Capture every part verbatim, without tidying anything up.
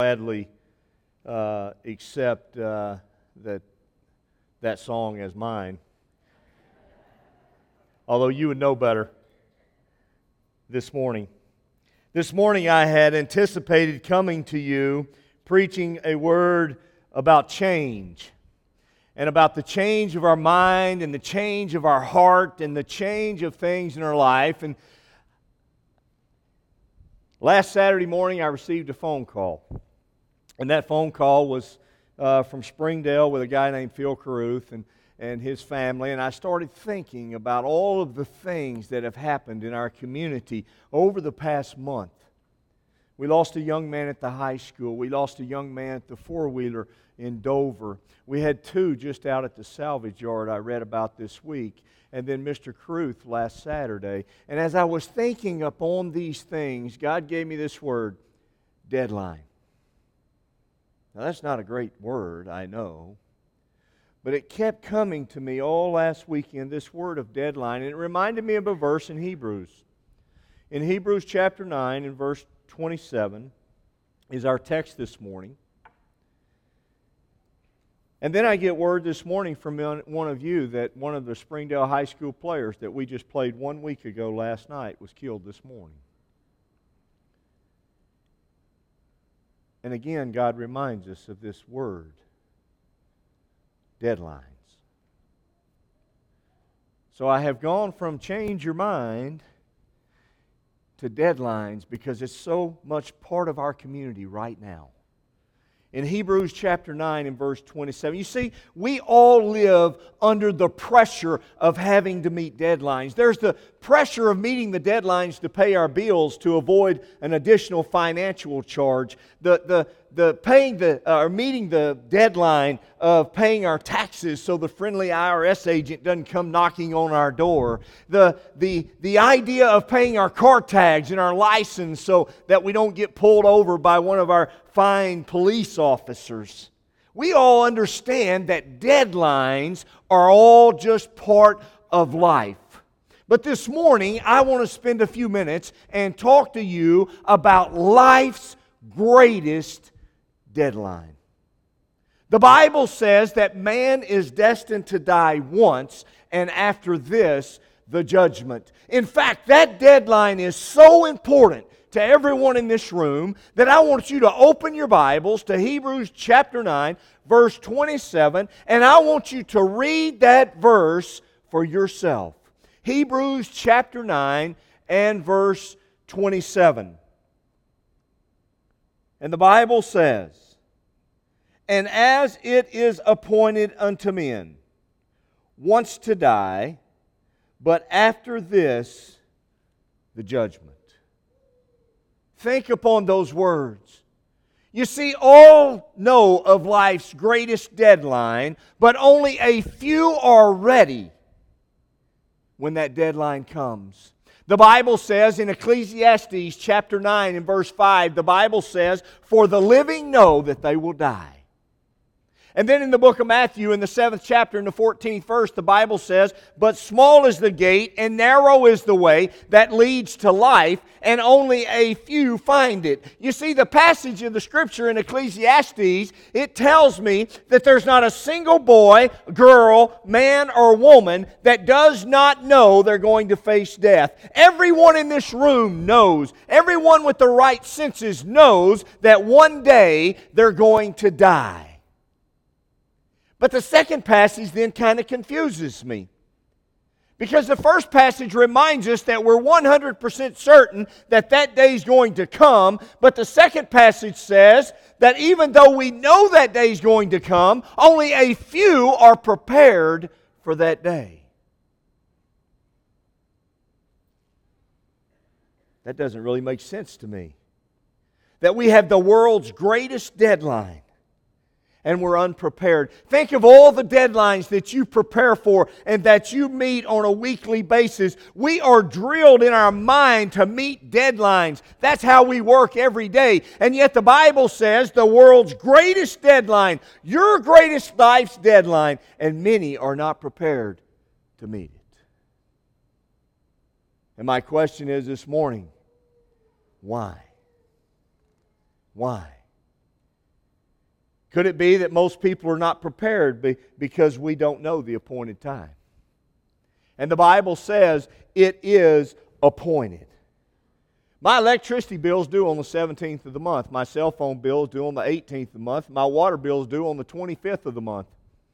gladly uh, accept uh, that that song as mine. Although you would know better this morning. This morning I had anticipated coming to you preaching a word about change, and about the change of our mind and the change of our heart and the change of things in our life. And last Saturday morning I received a phone call. And that phone call was uh, from Springdale with a guy named Phil Caruth and, and his family. And I started thinking about all of the things that have happened in our community over the past month. We lost a young man at the high school. We lost a young man at the four-wheeler in Dover. We had two just out at the salvage yard I read about this week. And then Mister Caruth last Saturday. And as I was thinking upon these things, God gave me this word, deadline. Now, that's not a great word, I know, but it kept coming to me all last weekend, this word of deadline, and it reminded me of a verse in Hebrews. In Hebrews chapter nine, in verse twenty-seven, is our text this morning. And then I get word this morning from one of you that one of the Springdale High School players that we just played one week ago last night was killed this morning. And again, God reminds us of this word, deadlines. So I have gone from change your mind to deadlines because it's so much part of our community right now. In Hebrews chapter nine and verse twenty-seven, you see, we all live under the pressure of having to meet deadlines. There's the pressure of meeting the deadlines to pay our bills to avoid an additional financial charge. The, the, the paying the, uh, or meeting the deadline of paying our taxes so the friendly I R S agent doesn't come knocking on our door. The, the, the idea of paying our car tags and our license so that we don't get pulled over by one of our fine police officers. We all understand that deadlines are all just part of life. But this morning, I want to spend a few minutes and talk to you about life's greatest deadline. The Bible says that man is destined to die once, and after this, the judgment. In fact, that deadline is so important to everyone in this room that I want you to open your Bibles to Hebrews chapter nine, verse twenty-seven, and I want you to read that verse for yourself. Hebrews chapter nine and verse twenty-seven. And the Bible says, "And as it is appointed unto men once to die, but after this the judgment." Think upon those words. You see, all know of life's greatest deadline, but only a few are ready when that deadline comes. The Bible says in Ecclesiastes chapter nine and verse five, the Bible says, "For the living know that they will die." And then in the book of Matthew, in the seventh chapter, in the fourteenth verse, the Bible says, "But small is the gate, and narrow is the way that leads to life, and only a few find it." You see, the passage of the Scripture in Ecclesiastes, it tells me that there's not a single boy, girl, man, or woman that does not know they're going to face death. Everyone in this room knows, everyone with the right senses knows that one day they're going to die. But the second passage then kind of confuses me. Because the first passage reminds us that we're one hundred percent certain that that day is going to come. But the second passage says that even though we know that day is going to come, only a few are prepared for that day. That doesn't really make sense to me. That we have the world's greatest deadline, and we're unprepared. Think of all the deadlines that you prepare for and that you meet on a weekly basis. We are drilled in our mind to meet deadlines. That's how we work every day. And yet the Bible says the world's greatest deadline, your greatest life's deadline, and many are not prepared to meet it. And my question is this morning, why? Why? Could it be that most people are not prepared because we don't know the appointed time? And the Bible says it is appointed. My electricity bill is due on the seventeenth of the month. My cell phone bill is due on the eighteenth of the month. My water bill is due on the twenty-fifth of the month.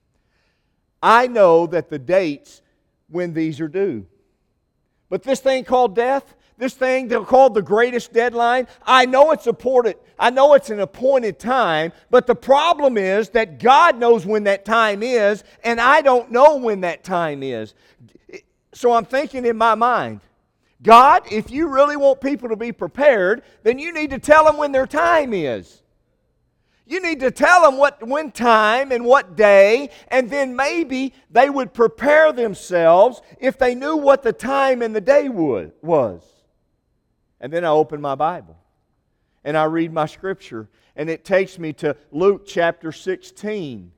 I know that the dates when these are due. But this thing called death, this thing called the greatest deadline, I know it's important. I know it's an appointed time, but the problem is that God knows when that time is, and I don't know when that time is. So I'm thinking in my mind, God, if you really want people to be prepared, then you need to tell them when their time is. You need to tell them what, when time and what day, and then maybe they would prepare themselves if they knew what the time and the day would, was. And then I open my Bible and I read my Scripture, and it takes me to Luke chapter sixteen.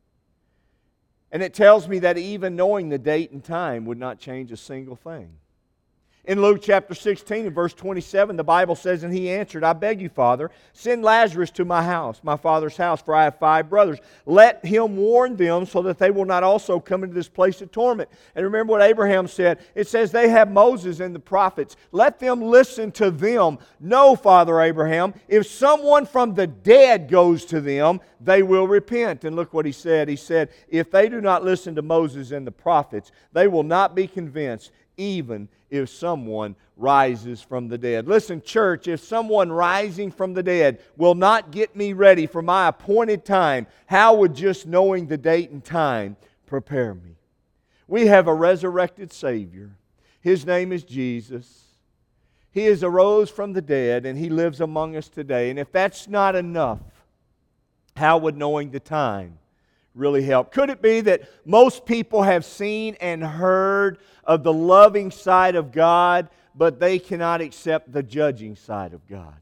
And it tells me that even knowing the date and time would not change a single thing. In Luke chapter sixteen and verse twenty-seven, the Bible says, "And he answered, I beg you, Father, send Lazarus to my house, my father's house, for I have five brothers. Let him warn them so that they will not also come into this place of torment." And remember what Abraham said. It says, "They have Moses and the prophets. Let them listen to them. No, Father Abraham, if someone from the dead goes to them, they will repent." And look what he said. He said, "If they do not listen to Moses and the prophets, they will not be convinced, even if someone rises from the dead." Listen, church, if someone rising from the dead will not get me ready for my appointed time, how would just knowing the date and time prepare me? We have a resurrected Savior. His name is Jesus. He is arose from the dead, and He lives among us today. And if that's not enough, how would knowing the time really help? Could it be that most people have seen and heard of the loving side of God, but they cannot accept the judging side of God?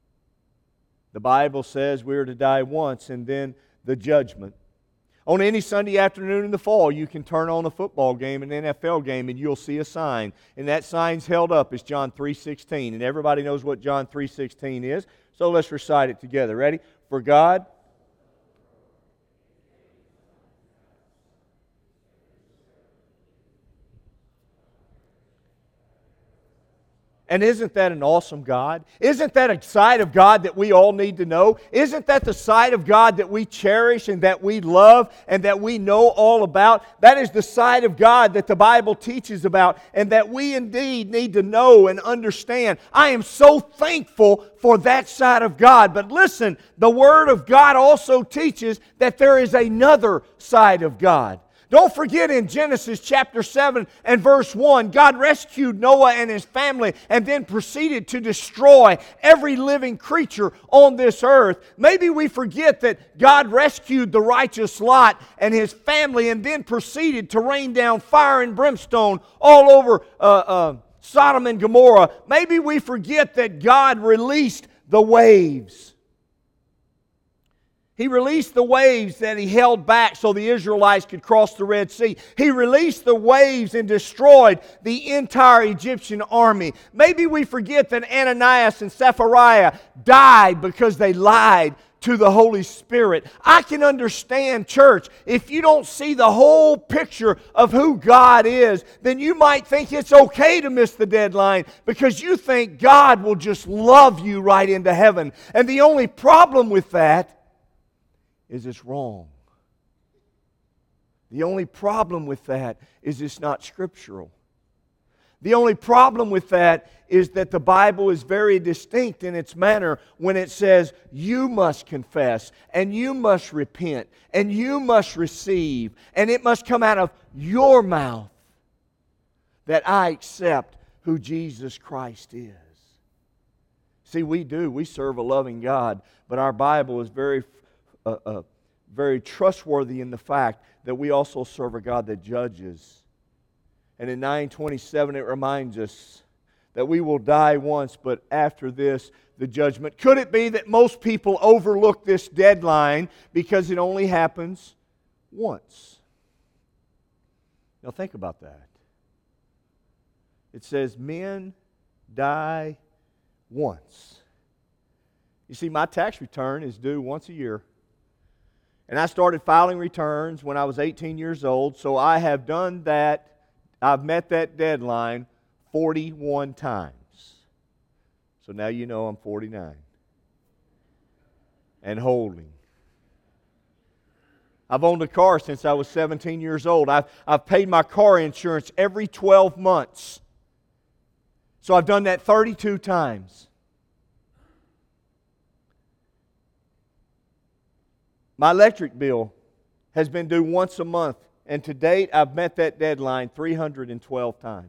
The Bible says we are to die once and then the judgment. On any Sunday afternoon in the fall, you can turn on a football game, an N F L game, and you'll see a sign. And that sign's held up as John three sixteen. And everybody knows what John three sixteen is. So let's recite it together. Ready? For God... And isn't that an awesome God? Isn't that a side of God that we all need to know? Isn't that the side of God that we cherish and that we love and that we know all about? That is the side of God that the Bible teaches about and that we indeed need to know and understand. I am so thankful for that side of God. But listen, the Word of God also teaches that there is another side of God. Don't forget in Genesis chapter seven and verse one, God rescued Noah and his family and then proceeded to destroy every living creature on this earth. Maybe we forget that God rescued the righteous Lot and his family and then proceeded to rain down fire and brimstone all over uh, uh, Sodom and Gomorrah. Maybe we forget that God released the waves. He released the waves that He held back so the Israelites could cross the Red Sea. He released the waves and destroyed the entire Egyptian army. Maybe we forget that Ananias and Sapphira died because they lied to the Holy Spirit. I can understand, church, if you don't see the whole picture of who God is, then you might think it's okay to miss the deadline because you think God will just love you right into heaven. And the only problem with that is it's wrong. The only problem with that is it's not scriptural. The only problem with that is that the Bible is very distinct in its manner when it says you must confess and you must repent and you must receive and it must come out of your mouth that I accept who Jesus Christ is. See, we do. We serve a loving God, but our Bible is very Uh, uh, very trustworthy in the fact that we also serve a God that judges. And in nine twenty-seven it reminds us that we will die once, but after this, the judgment. Could it be that most people overlook this deadline because it only happens once? Now think about that. It says men die once. You see, my tax return is due once a year. And I started filing returns when I was eighteen years old, so I have done that, I've met that deadline forty-one times. So now you know I'm forty-nine. And holding. I've owned a car since I was seventeen years old. I've, I've paid my car insurance every twelve months. So I've done that thirty-two times. My electric bill has been due once a month, and to date I've met that deadline three hundred twelve times.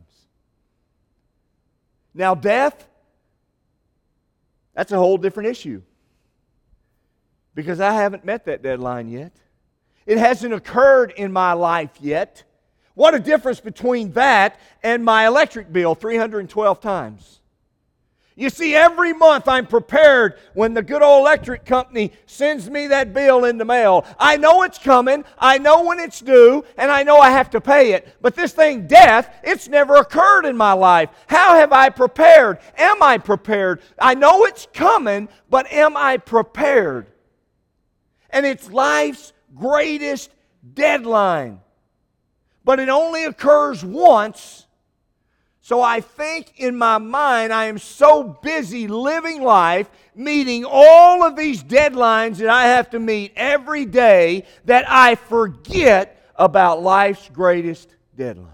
Now death, that's a whole different issue, because I haven't met that deadline yet. It hasn't occurred in my life yet. What a difference between that and my electric bill three hundred twelve times. You see, every month I'm prepared when the good old electric company sends me that bill in the mail. I know it's coming, I know when it's due, and I know I have to pay it. But this thing, death, it's never occurred in my life. How have I prepared? Am I prepared? I know it's coming, but am I prepared? And it's life's greatest deadline. But it only occurs once. So I think in my mind I am so busy living life, meeting all of these deadlines that I have to meet every day, that I forget about life's greatest deadline.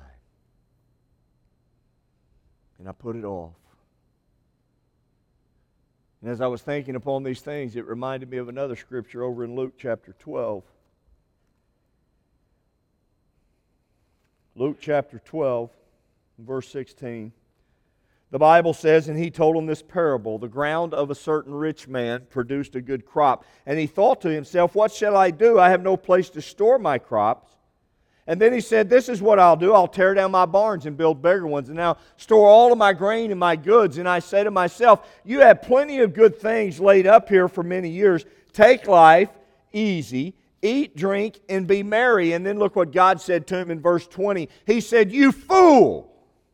And I put it off. And as I was thinking upon these things, it reminded me of another scripture over in Luke chapter twelve. Luke chapter twelve. Verse sixteen, the Bible says, and he told him this parable: the ground of a certain rich man produced a good crop. And he thought to himself, what shall I do? I have no place to store my crops. And then he said, this is what I'll do. I'll tear down my barns and build bigger ones, and now store all of my grain and my goods. And I say to myself, you have plenty of good things laid up here for many years. Take life easy. Eat, drink, and be merry. And then look what God said to him in verse twenty. He said, you fool!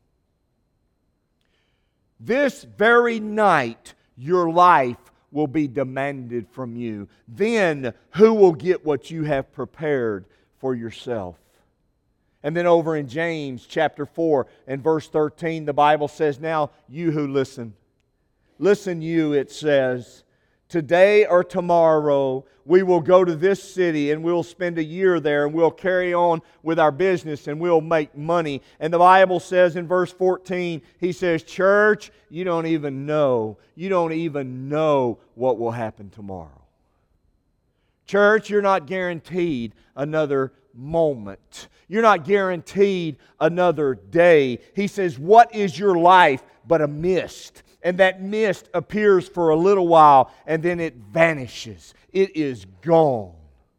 This very night your life will be demanded from you. Then who will get what you have prepared for yourself? And then over in James chapter four and verse thirteen, the Bible says, now you who listen, listen you, it says, today or tomorrow we will go to this city and we'll spend a year there and we'll carry on with our business and we'll make money. And the Bible says in verse fourteen, he says, church, you don't even know. You don't even know what will happen tomorrow. Church, you're not guaranteed another moment. You're not guaranteed another day. He says, what is your life but a mist? And that mist appears for a little while and then it vanishes. It is gone.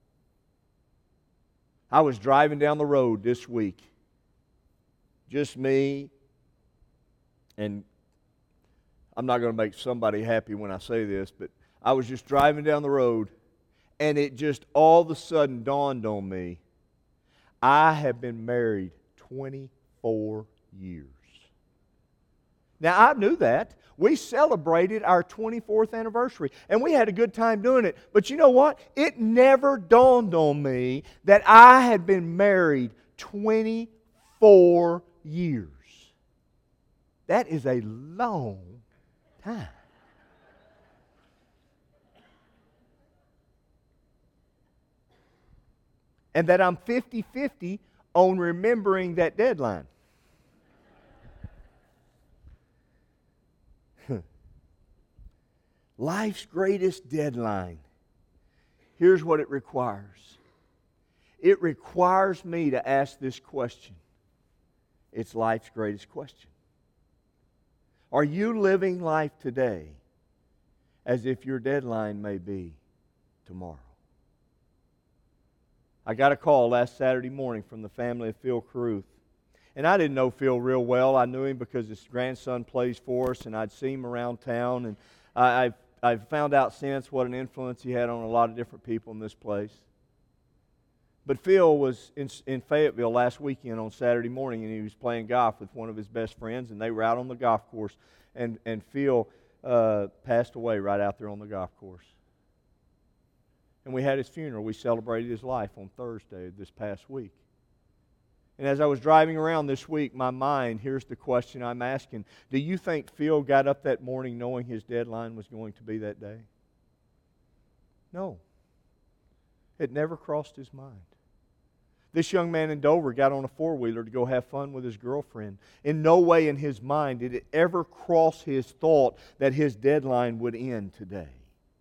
I was driving down the road this week. Just me. And I'm not going to make somebody happy when I say this, but I was just driving down the road and it just all of a sudden dawned on me, I have been married twenty-four years. Now, I knew that. We celebrated our twenty-fourth anniversary, and we had a good time doing it. But you know what? It never dawned on me that I had been married twenty-four years. That is a long time. And that I'm fifty-fifty on remembering that deadline. Life's greatest deadline. Here's what it requires. It requires me to ask this question. It's life's greatest question. Are you living life today as if your deadline may be tomorrow? I got a call last Saturday morning from the family of Phil Caruth. And I didn't know Phil real well. I knew him because his grandson plays for us, and I'd seen him around town. And I, I've, I've found out since what an influence he had on a lot of different people in this place. But Phil was in, in Fayetteville last weekend on Saturday morning, and he was playing golf with one of his best friends, and they were out on the golf course. And, and Phil uh, passed away right out there on the golf course. And we had his funeral. We celebrated his life on Thursday this past week. And as I was driving around this week, my mind, here's the question I'm asking. Do you think Phil got up that morning knowing his deadline was going to be that day? No. It never crossed his mind. This young man in Dover got on a four-wheeler to go have fun with his girlfriend. In no way in his mind did it ever cross his thought that his deadline would end today.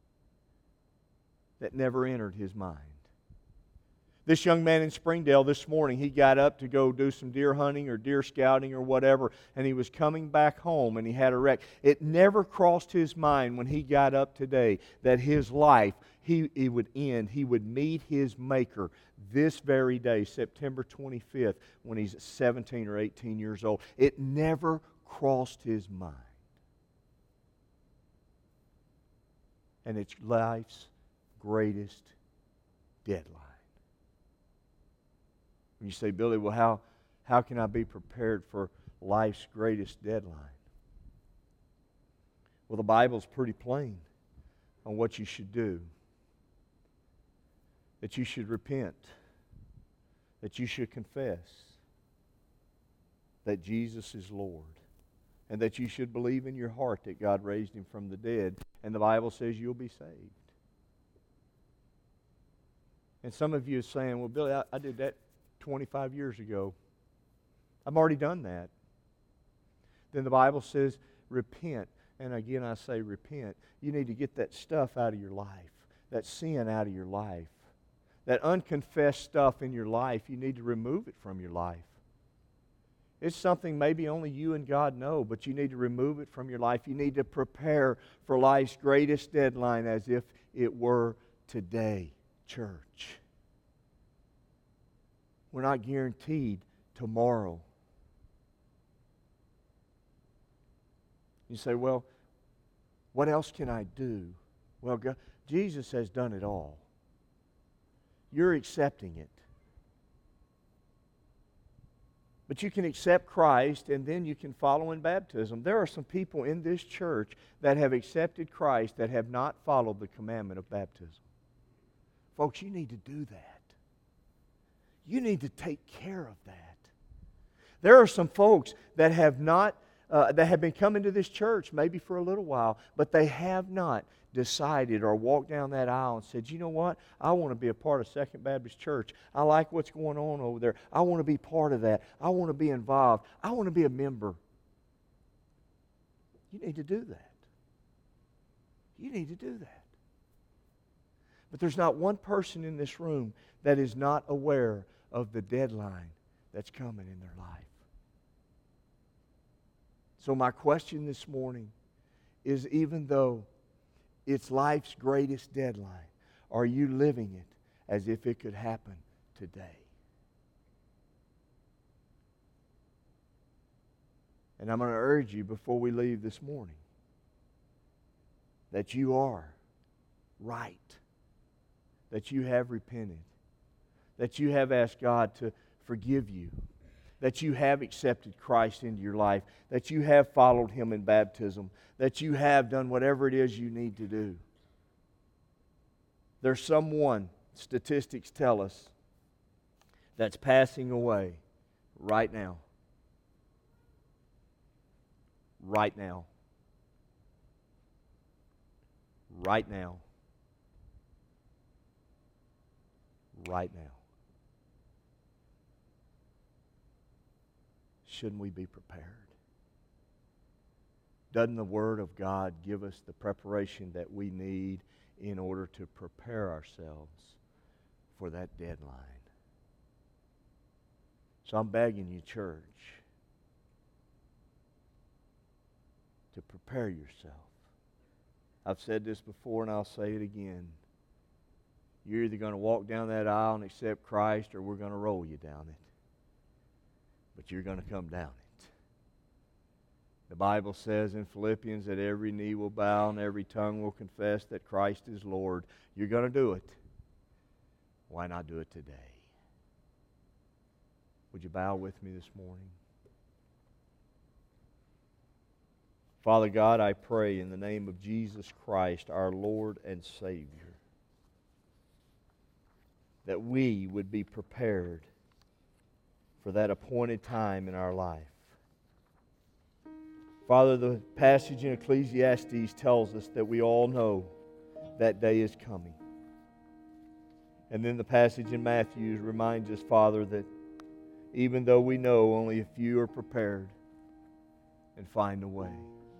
That never entered his mind. This young man in Springdale this morning, he got up to go do some deer hunting or deer scouting or whatever, and he was coming back home and he had a wreck. It never crossed his mind when he got up today that his life, he, he would end, he would meet his Maker this very day, September twenty-fifth, when he's seventeen or eighteen years old. It never crossed his mind. And it's life's greatest deadline. You say, Billy, well, how, how can I be prepared for life's greatest deadline? Well, the Bible's pretty plain on what you should do. That you should repent. That you should confess that Jesus is Lord. And that you should believe in your heart that God raised Him from the dead. And the Bible says you'll be saved. And some of you are saying, well, Billy, I, I did that twenty-five years ago. I've already done that. Then the Bible says, repent. And again, I say repent. You need to get that stuff out of your life. That sin out of your life. That unconfessed stuff in your life, you need to remove it from your life. It's something maybe only you and God know, but you need to remove it from your life. You need to prepare for life's greatest deadline as if it were today, church. We're not guaranteed tomorrow. You say, well, what else can I do? Well, God, Jesus has done it all. You're accepting it. But you can accept Christ and then you can follow in baptism. There are some people in this church that have accepted Christ that have not followed the commandment of baptism. Folks, you need to do that. You need to take care of that. There are some folks that have not, uh, that have been coming to this church maybe for a little while, but they have not decided or walked down that aisle and said, you know what? I want to be a part of Second Baptist Church. I like what's going on over there. I want to be part of that. I want to be involved. I want to be a member. You need to do that. You need to do that. But there's not one person in this room that is not aware of the deadline that's coming in their life. So my question this morning is, even though it's life's greatest deadline, are you living it as if it could happen today? And I'm going to urge you before we leave this morning that you are right, that you have repented, that you have asked God to forgive you, that you have accepted Christ into your life, that you have followed Him in baptism, that you have done whatever it is you need to do. There's someone, statistics tell us, that's passing away right now. Right now. Right now. Right now. Shouldn't we be prepared? Doesn't the Word of God give us the preparation that we need in order to prepare ourselves for that deadline? So I'm begging you, church, to prepare yourself. I've said this before and I'll say it again. You're either going to walk down that aisle and accept Christ, or we're going to roll you down it. But you're going to come down it. The Bible says in Philippians that every knee will bow and every tongue will confess that Christ is Lord. You're going to do it. Why not do it today? Would you bow with me this morning? Father God, I pray in the name of Jesus Christ, our Lord and Savior, that we would be prepared for that appointed time in our life. Father, the passage in Ecclesiastes tells us that we all know that day is coming. And then the passage in Matthew reminds us, Father, that even though we know only a few are prepared and find a way.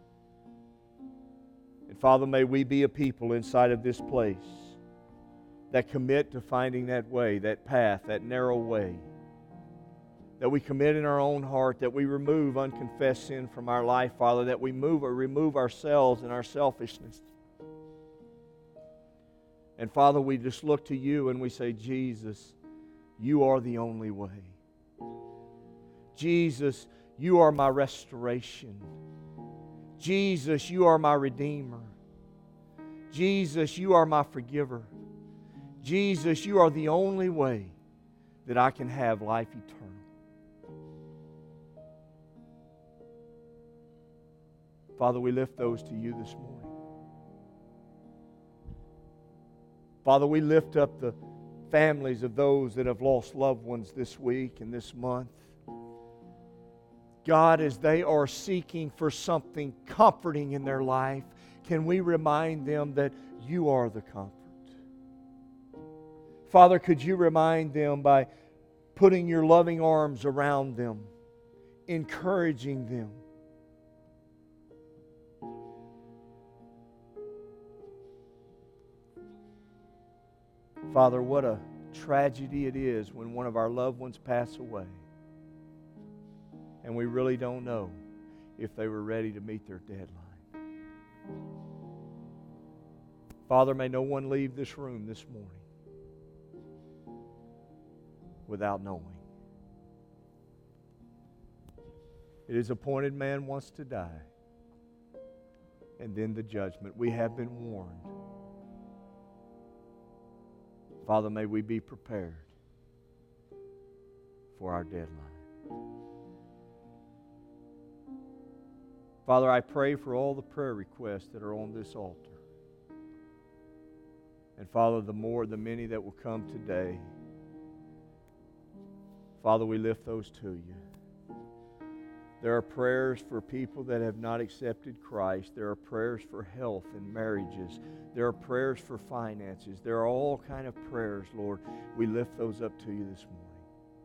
And Father, may we be a people inside of this place that commit to finding that way, that path, that narrow way. That we commit in our own heart, that we remove unconfessed sin from our life, Father, that we move or remove ourselves and our selfishness. And Father, we just look to You and we say, Jesus, You are the only way. Jesus, You are my restoration. Jesus, You are my Redeemer. Jesus, You are my forgiver. Jesus, You are the only way that I can have life eternal. Father, we lift those to You this morning. Father, we lift up the families of those that have lost loved ones this week and this month. God, as they are seeking for something comforting in their life, can we remind them that You are the comfort? Father, could You remind them by putting Your loving arms around them, encouraging them? Father, what a tragedy it is when one of our loved ones pass away and we really don't know if they were ready to meet their deadline. Father, may no one leave this room this morning without knowing. It is appointed man wants to die, and then the judgment. We have been warned. Father, may we be prepared for our deadline. Father, I pray for all the prayer requests that are on this altar. And Father, the more, the many that will come today, Father, we lift those to You. There are prayers for people that have not accepted Christ. There are prayers for health and marriages. There are prayers for finances. There are all kind of prayers, Lord. We lift those up to You this morning.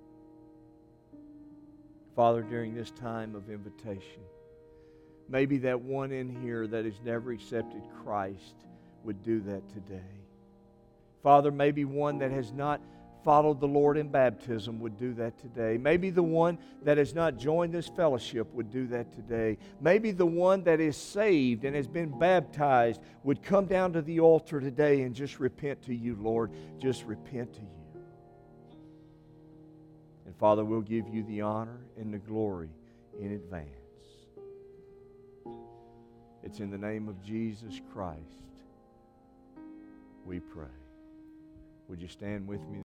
Father, during this time of invitation, maybe that one in here that has never accepted Christ would do that today. Father, maybe one that has not followed the Lord in baptism would do that today. Maybe the one that has not joined this fellowship would do that today. Maybe the one that is saved and has been baptized would come down to the altar today and just repent to You, Lord. Just repent to You. And Father, we'll give You the honor and the glory in advance. It's in the name of Jesus Christ we pray. Would you stand with me?